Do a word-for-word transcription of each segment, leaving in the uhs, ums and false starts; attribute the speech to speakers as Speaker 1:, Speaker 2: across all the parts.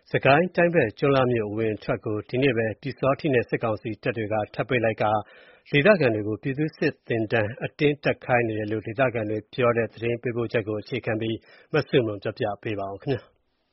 Speaker 1: စကိုင်းတိုင်းဘက်ကျွန်းလှမြို့အဝင်အထွက်ကိုဒီနေ့ပဲပျူစောထီးနဲ့စစ်ကောင်စီတပ်တွေကထပ်ပိတ်လိုက်ကာဒေသခံတွေကိုပြည်သူ့စစ်သင်တန်းအတင်းတက်ခိုင်းနေတယ်လို့ဒေသခံတွေပြောတဲ့သတင်းပေးပို့ချက်ကိုအခြေခံပြီးမဆုမွန်ကပြောပြပါမယ်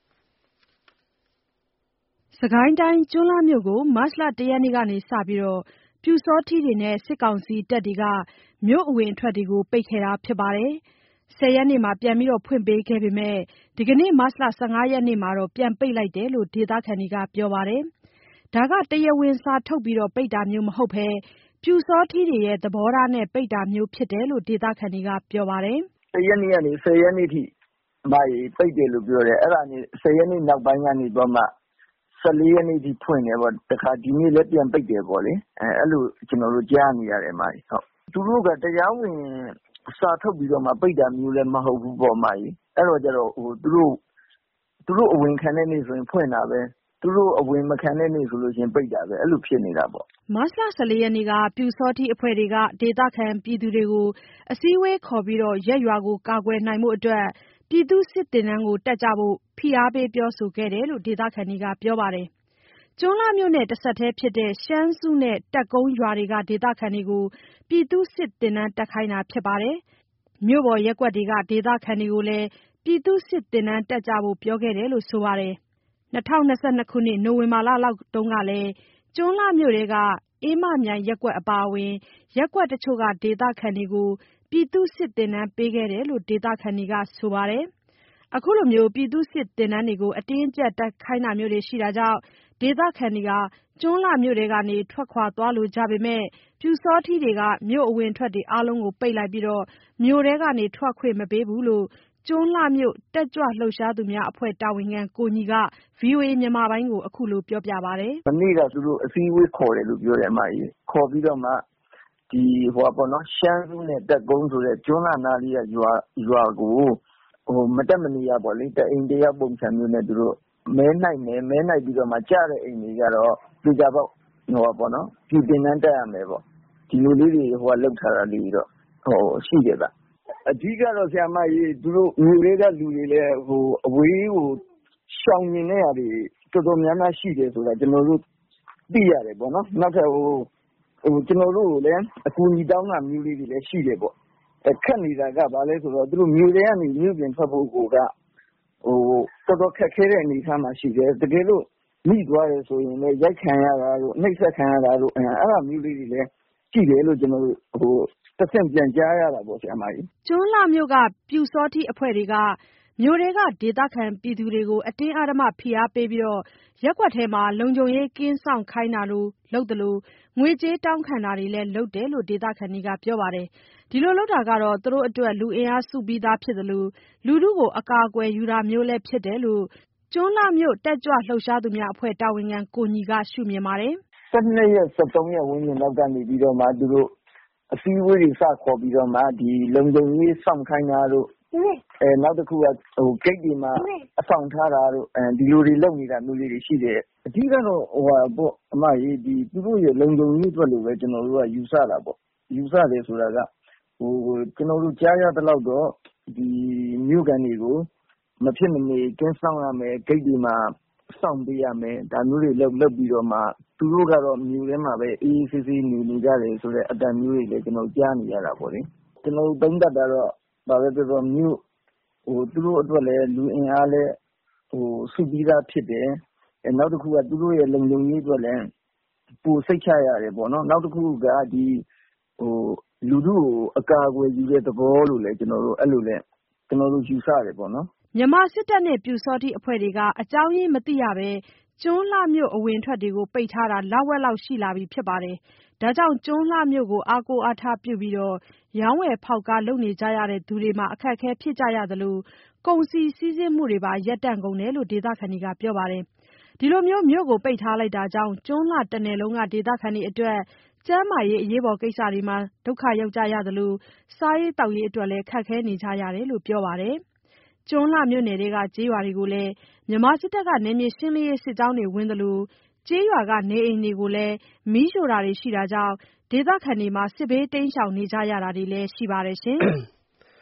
Speaker 2: ။စကိုင်းတိုင်းကျွန်းလှမြို့ကိုမတ်လတစ်ရက်နေ့ကစပြီးပျူစောထီးတွေနဲ့စစ်ကောင်စီတပ်တွေကမြို့အဝင်အထွက်တွေကိုပိတ်ခဲ့တာဖြစ်ပါတယ်။ဆယ်ရက်နေ့မှာပြန်ပြီးဖွင့်ပေးခဲ့ပေမဲ့ဒီကနေ့မတ်လ၁၅ရက်နေ့မှာတော့ပြန်ပိတ်လိုက်တယ်လို့ဒေသခံတွေကပြောပါတယ်။ဒါကတရားဝင်စာထုတ်ပြီးပိတ်တာမျိုးမဟုတ်ဘဲပျူစောထီးတွေရဲ့သဘောထားနဲ့ပိတ်တာမျိုးဖြစ်တယ်လို့ဒေသခံတွေကပြောပါတယ်
Speaker 3: ။၁ရက်နေ့ကနေဆယ်ရက်နေ့ထိပိတ်တယ်လို့ပြောတယ်။အဲ့ဒါနဲ့ဆယ်ရက်နေ့နောက်ပိုင်းကနေတော့မှ၁၄ရက်နေ့ထိဖွင့်တယ်ပေါ့။တခါဒီနေ့လည်းပြန်ပိတ်တယ်ပေါ့လေ။အဲ့လိုကျွန်တော်တို့ကြားနေရတယ်မာကြီးဟုတ်။သူတို့ကတရားဝင်စာထုတ်ပြီးတော့မှပိတ်တာမျိုးလည်းမဟုတ်ဘူးပေါ့မာကြီး။အဲ့တော့ကျတော့ဟိုသူတို့သူတို့အဝင်ခံတဲ့နေ့ဆိုရင်ဖွင့်တာပဲ။သူတို့အဝင်မခံတဲ့နေ့ဆိုလို့ရှိရင်ပိတ်တာပဲအဲ့လိုဖြစ်နေတာပေါ့
Speaker 2: မတ်လ၁၄ရက်နေ့ကပျူစောထီးအဖွဲ့တွေကဒေသခံပြည်သူတွေကိုအစည်းအဝေးခေါ်ပြီးရက်ရွာကိုကာကွယ်နိုင်ဖို့အတွက်ပြည်သူ့စစ်သင်တန်းကိုတက်ကြဖို့ဖိအားပေးပြောဆိုခဲ့တယ်လို့ဒေသခံတွေကပြောပါတယ်။ကျွန်းလှမြို့နဲ့တဆက်တည်းဖြစ်တဲ့ရှမ်းစုနဲ့တက်ကုန်းရွာတွေကဒေသခံတွေကိုပြည်သူ့စစ်သင်တန်းတက်ခိုင်းတာဖြစ်ပါတယ်။မြို့ပေါ်ရပ်ကွက်တွေကဒေသခံတွေကိုလည်းပြည်သူ့စစ်သင်တန်းတက်ကြဖို့ပြောခဲ့တယ်လို့ဆိုပါတယ်။၂၀၂၂ခုနှစ်နိုဝင်ဘာလလောက်ကလည်းကျွန်းလှမြို့ထဲကအေးမမြိုင်ရပ်ကွက်အပါအဝင်ရပ်ကွက်တချို့ကဒေသခံတွေကိုပြည်သူ့စစ်သင်တန်းပေးခဲ့တယ်လို့ဒေသခံတွေကဆိုပါတယ်။အခုလိုပြည်သူ့စစ်သင်တန်းတွေကိုအတင်းအကျပ်တက်ခိုင်းတာမျိုးတွေရှိတာကြောင့်ဒေသခံတွေကကျွန်းလှမြို့ထဲကနေထွက်ခွာသွားလိုကြပေမဲ့ပျူစောထီးတွေကမြို့အဝင်အထွက်တွေအားလုံးကိုပိတ်လိုက်ပြီးမြို့ထဲကနေထွက်ခွင့်မပေးဘူးလို့ကျွန်းလှမြို့တက်ကြွလှုပ်ရှားသူများအဖွဲ့တာဝန်ခံကိုညီက ဗွီအိုအေမြန်မာပိုင်းကိုအခုလိုပြောပြပါတယ်
Speaker 3: ။မနေ့ကသူတို့အစည်းအဝေးခေါ်တယ်လို့ပြောတယ်အမကြီး။ခေါ်ပြီးတော့မှဒီဟိုပေါ့နော်ရှမ်းစုနဲ့တက်ကုန်းဆိုတဲ့ကျွန်းလှနားလေးကရွာရွာကိုဟိုမတက်မနေရပေါ့လေတအိမ်တယောက်ပုံစံမျိုးနဲ့သူတို့မဲနိုင်မယ်မဲနိုင်ပြီးတော့မှကြားတဲ့အိမ်တွေကတော့ဒီကြပေါ့ဟိုပေါ့နော်ပြည်တင်တန်းတက်ရမယ်ပေါ့ဒီလိုလေးတွေဟိုကလောက်ထားတာလေးတော့ဟိုရှိတယ်ဗျအဓိကတော့ဆရာမကြီးသူတို့မျိုးလေးကလူတွေလည်းဟိုအဝေးကိုရှောင်နေနေရတယ်တော်တော်များများရှိတယ်ဆိုတာကျွန်တော်တို့သိရတယ်ပေါ့နော်နောက်ထပ်ဟိုဟိုကျွန်တော်တို့လည်းအကူအညီတောင်းတာမျိုးလေးတွေလည်းရှိတယ်ပေါ့အခက်နေတာကဘာလဲဆိုတော့သူတို့မျိုးတွေကနေမျိုးပြင်ထွက်ဖို့ကိုကဟိုတော်တော်ခက်ခဲတဲ့အနေအထားမှာရှိတယ်တကယ်လို့မိသွားတယ်ဆိုရင်လည်းရိုက်ခံရတာတို့နှိပ်စက်ခံရတာတို့အဲ့ဒါမျိုးလေးတွေလည်းရှိတယ်လို့ကျွန်တော်တို့ဟိုတစ်ဆင့်ပြန်ကြားရတာပေါ့ဆရာမကြီး
Speaker 2: ကျွန်းလှမြို့ကပျူစောထီးအဖွဲ့တွေကမြို့ထဲကဒေသခံပြည်သူတွေကိုအတင်းအဓမ္မဖိအားပေးပြီးရပ်ကွက်ထဲမှာလုံခြုံရေးကင်းစောင့်ခိုင်းတာလို့လုပ်တယ်လို့ငွေကြေးတောင်းခံတာတွေလည်းလုပ်တယ်လို့ဒေသခံတွေကပြောပါတယ်။ဒီလိုလုပ်တာကတော့သူတို့အတွက်လူအင်အားစုပြီးသားဖြစ်တယ်လို့လူထုကိုအကာအကွယ်ယူတာမျိုးလည်းဖြစ်တယ်လို့ကျွန်းလှမြို့တက်ကြွလှုပ်ရှားသူများအဖွဲ့တာဝန်ခံကိုညီကရှုမြင်ပါတယ်
Speaker 3: ။၁၂ရက်၁၃ရက်ဝန်းကျင်လောက်ကနေပြီးတော့မှသူတို့အစည်းအဝေးတွေစခေါ်ပြီးတော့မှဒီလုံခြုံရေးစောင့်ခိုင်းတာတို့အဲနောက်တစ်ခုကဟိုဂိတ်တွေမှာအဆောင်ထားတာတို့အဲဒီလိုတွေလုပ်နေတာမျိုးလေးတွေရှိတယ်အဓိကတော့ဟိုဟာပေါ့အမကြီးဒီသူတို့ရဲ့လုံခြုံရေးအတွက်လို့ပဲကျွန်တော်တို့ကယူဆတာပေါ့ယူဆတယ်ဆိုတာကဟိုကျွန်တော်တို့ကြားရတဲ့လောက်တော့ဒီမြို့ကန်တွေကိုမဖြစ်မနေကင်းဆောင်ရမယ်ဂိတ်တွေမှာစောင့်ပေးရမယ်ဒါမျိုးတွေလုပ်လုပ်ပြီးတော့မှသူတို့ကတော့မြို့ထဲမှာပဲအေးအေးဆေးဆေးနေနေကြတယ်ဆိုတဲ့အတန်မျိုးတွေလည်းကျွန်တော်ကြားနေရတာပေါ့လေကျွန်တော်သုံးသပ်တာတော့ဘာပဲပြောပြောမြို့ဟိုသူတို့အတွက်လည်းလူအင်အားလည်းဟိုစုပြီးသားဖြစ်တယ်အဲနောက်တစ်ခုကသူတို့ရဲ့လုံခြုံရေးအတွက်လည်းပူစိတ်ချရတယ်ပေါ့နော်နောက်တစ်ခုကဒီဟိုလူထုကိုအကာအကွယ်ယူတဲ့သဘောလို့လည်းကျွန်တော်တို့အဲ့လိုလဲကျွန်တော်တို့ယူဆရတယ်ပေါ့နော်
Speaker 2: မြန်မာစစ်တပ်နဲ့ပျူစောထီးအဖွဲ့တွေကအကြောင်းရင်းမသိရပဲကျွန်းလှမြို့အဝင်ထွက်တွေကိုပိတ်ထားတာလဝက်လောက်ရှိလာပြီဖြစ်ပါတယ်။ဒါကြောင့်ကျွန်းလှမြို့ကိုအားကိုးအားထားပြုပြီးရောင်းဝယ်ဖောက်ကားလုပ်နေကြရတဲ့သူတွေမှာအခက်အခဲဖြစ်ကြရသလိုကုန်စည်စီးဆင်းမှုတွေပါရပ်တန့်ကုန်တယ်လို့ဒေသခံတွေကပြောပါတယ်။ဒီလိုမျိုးမြို့ကိုပိတ်ထားလိုက်တာကြောင့်ကျွန်းလှတနယ်လုံးကဒေသခံတွေအတွက်ကျန်းမာရေးအရေးပေါ်ကိစ္စတွေမှာဒုက္ခရောက်ကြရသလိုစားရေးသောက်ရေးအတွက်လည်းခက်ခဲနေကြရတယ်လို့ပြောပါတယ်။ကျွန်းလှမြို့နယ်တွေကကျေးရွာတွေကိုလည်းမြန်မာစစ်တပ်ကနယ်မြေရှင်းလင်းရေးစစ်ကြောင်းတွေဝင်သလိုကျေးရွာကနေအိမ်တွေကိုလည်းမီးရှို့တာတွေရှိတာကြောင့်ဒေသခံတွေမှာစစ်ဘေးတိမ်းရှောင်နေကြရတာတွေလည်းရှိပါတယ်ရှင်။